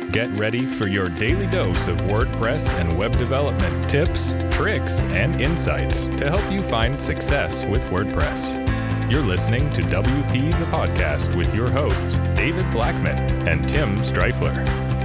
Get ready for your daily dose of WordPress and web development tips, tricks, and insights to help you find success with WordPress. You're listening to WP the Podcast with your hosts, David Blackman and Tim Streifler.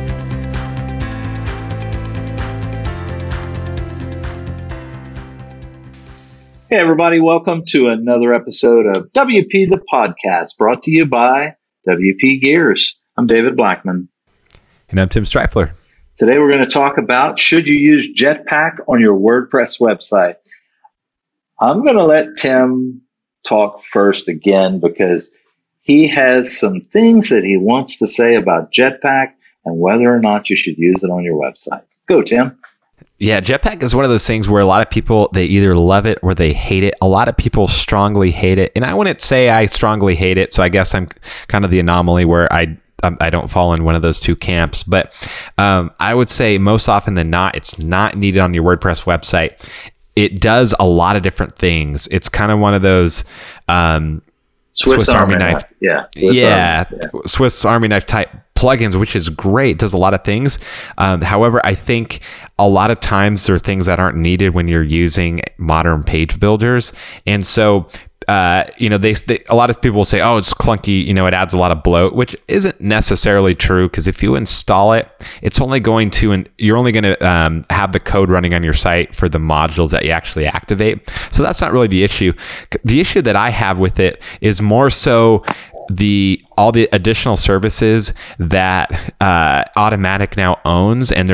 Hey everybody, welcome to another episode of WP the Podcast, brought to you by WP Gears. I'm David Blackman. And I'm Tim Streifler. Today we're going to talk about, should you use Jetpack on your WordPress website? I'm going to let Tim talk first again because he has some things that he wants to say about Jetpack and whether or not you should use it on your website. Go, Tim. Yeah, Jetpack is one of those things where a lot of people, they either love it or they hate it. A lot of people strongly hate it. And I wouldn't say I strongly hate it, so I guess I'm kind of the anomaly where I don't fall in one of those two camps. But I would say most often than not, it's not needed on your WordPress website. It does a lot of different things. It's kind of one of those Swiss Army knife. Swiss Army knife type plugins, which is great. It does a lot of things. However, I think a lot of times there are things that aren't needed when you're using modern page builders. And so a lot of people will say, oh, it's clunky, it adds a lot of bloat, which isn't necessarily true, because if you install it, you're only going to have the code running on your site for the modules that you actually activate. So that's not really the issue. The issue that I have with it is more so all the additional services that Automattic now owns, and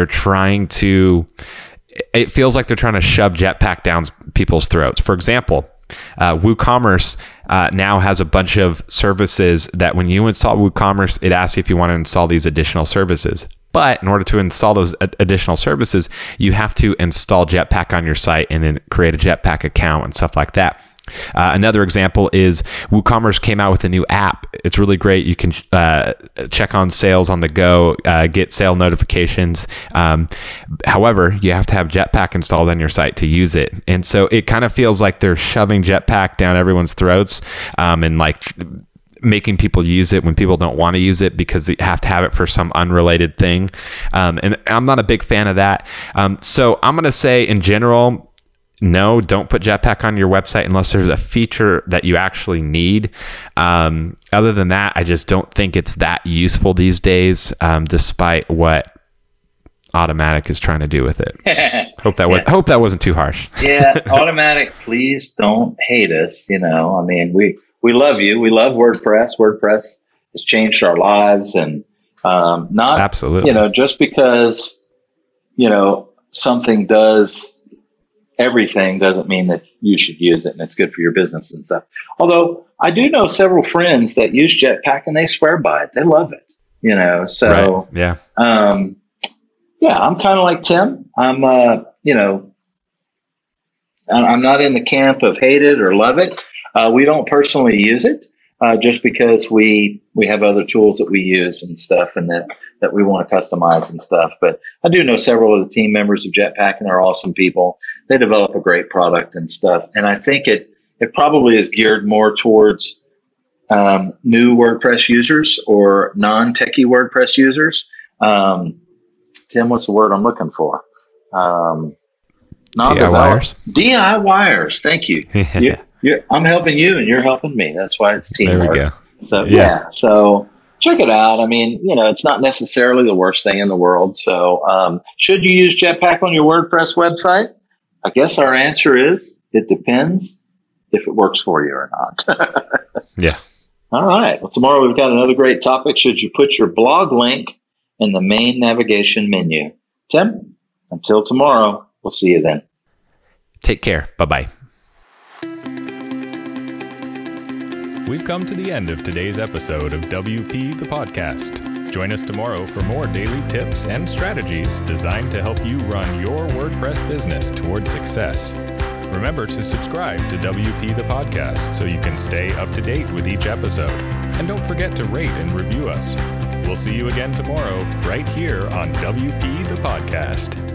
it feels like they're trying to shove Jetpack down people's throats. For example, WooCommerce now has a bunch of services that when you install WooCommerce, it asks you if you want to install these additional services. But in order to install those additional services, you have to install Jetpack on your site and then create a Jetpack account and stuff like that. Another example is WooCommerce came out with a new app. It's really great. You can check on sales on the go, get sale notifications. However, you have to have Jetpack installed on your site to use it. And so it kind of feels like they're shoving Jetpack down everyone's throats and like making people use it when people don't want to use it because you have to have it for some unrelated thing. And I'm not a big fan of that. So I'm going to say in general, no, don't put Jetpack on your website unless there's a feature that you actually need. Other than that, I just don't think it's that useful these days, despite what Automattic is trying to do with it. Hope that wasn't too harsh. Yeah, Automattic, please don't hate us. I mean, we love you. We love WordPress. WordPress has changed our lives, and not absolutely. Just because something does everything doesn't mean that you should use it and it's good for your business and stuff. Although I do know several friends that use Jetpack and they swear by it. They love it, so right. Yeah. I'm kind of like Tim. I'm not in the camp of hate it or love it. We don't personally use it just because we have other tools that we use and stuff, and that we want to customize and stuff. But I do know several of the team members of Jetpack, and they're awesome people. They develop a great product and stuff. And I think it probably is geared more towards new WordPress users or non-techie WordPress users. Tim, what's the word I'm looking for? DIYers. DIYers. Thank you. I'm helping you and you're helping me. That's why it's teamwork. There we go. So, yeah. So check it out. I mean, it's not necessarily the worst thing in the world. So should you use Jetpack on your WordPress website? I guess our answer is it depends if it works for you or not. Yeah. All right. Well, tomorrow we've got another great topic. Should you put your blog link in the main navigation menu? Tim, until tomorrow, we'll see you then. Take care. Bye-bye. We've come to the end of today's episode of WP the Podcast. Join us tomorrow for more daily tips and strategies designed to help you run your WordPress business towards success. Remember to subscribe to WP the Podcast so you can stay up to date with each episode. And don't forget to rate and review us. We'll see you again tomorrow right here on WP the Podcast.